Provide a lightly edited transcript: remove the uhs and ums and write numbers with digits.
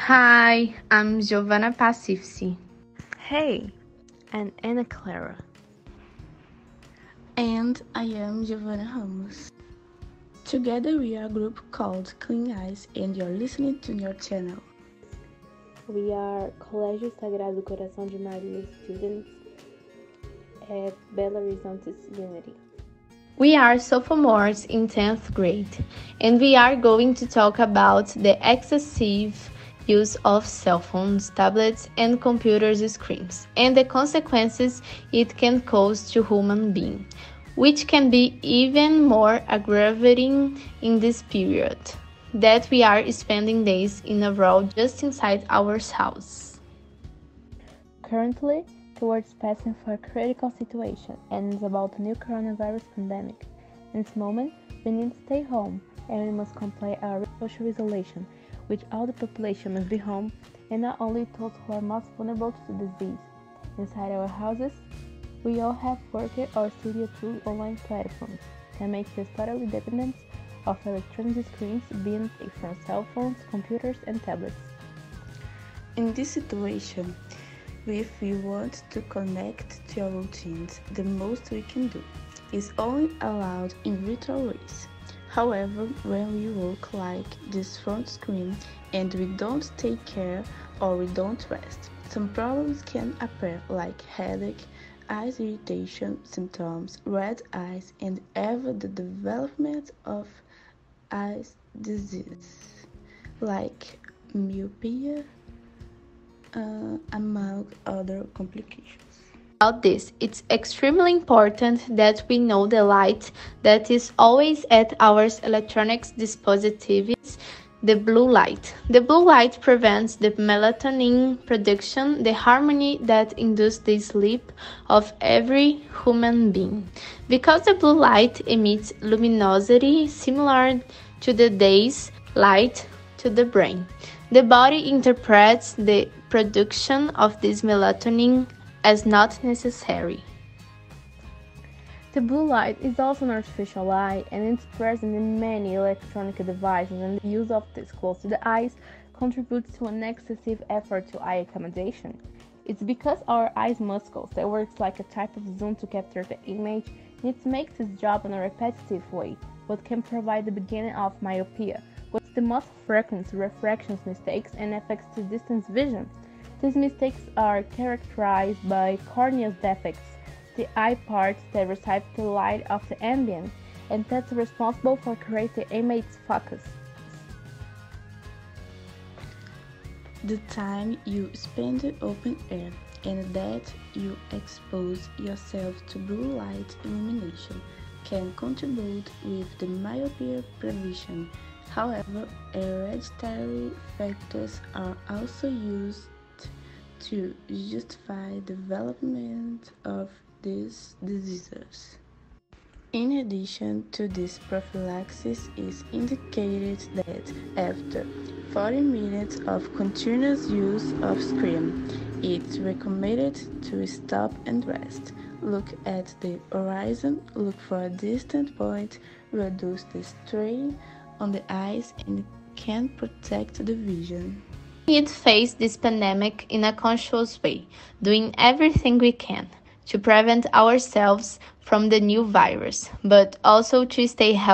Hi, I'm Giovanna Pacifci. Hey, I'm Ana Clara. And I am Giovanna Ramos. Together we are a group called Clean Eyes and you're listening to your channel. We are Colégio Sagrado Coração de Maria students at Belo Horizonte's Unity. We are sophomores in 10th grade, and we are going to talk about the excessive use of cell phones, tablets, and computers screens, and the consequences it can cause to human beings, which can be even more aggravating in this period that we are spending days in a row just inside our house. Currently, the world is passing for a critical situation and it's about the new coronavirus pandemic. In this moment, we need to stay home and we must comply our social isolation, which all the population must be home and not only those who are most vulnerable to the disease. Inside our houses, we all have worked or studied through online platforms that makes us totally dependent of electronic screens, being it from cell phones, computers, and tablets. In this situation, if we want to connect to our routines, the most we can do is only allowed in virtual ways. However, when we work like this front screen and we don't take care or we don't rest, some problems can appear like headache, eyes irritation symptoms, red eyes, and even the development of eyes disease like myopia, among other complications. About this, it's extremely important that we know the light that is always at our electronics dispositives, the blue light. The blue light prevents the melatonin production, the hormone that induces the sleep of every human being. Because the blue light emits luminosity similar to the day's light to the brain. The body interprets the production of this melatonin as not necessary. The blue light is also an artificial light and it's present in many electronic devices, and the use of this close to the eyes contributes to an excessive effort to eye accommodation. It's because our eyes muscles that works like a type of zoom to capture the image, and it makes its job in a repetitive way, what can provide the beginning of myopia, what's the most frequent refractions mistakes and affects the distance vision. These mistakes are characterized by corneal defects, the eye parts that receive the light of the ambient, and that's responsible for creating the image's focus. The time you spend in open air and that you expose yourself to blue light illumination can contribute with the myopia prevention. However, hereditary factors are also used to justify development of these diseases. In addition to this, prophylaxis is indicated that after 40 minutes of continuous use of screen, it's recommended to stop and rest. Look at the horizon, look for a distant point, reduce the strain on the eyes and can protect the vision. We need to face this pandemic in a conscious way, doing everything we can to prevent ourselves from the new virus, but also to stay healthy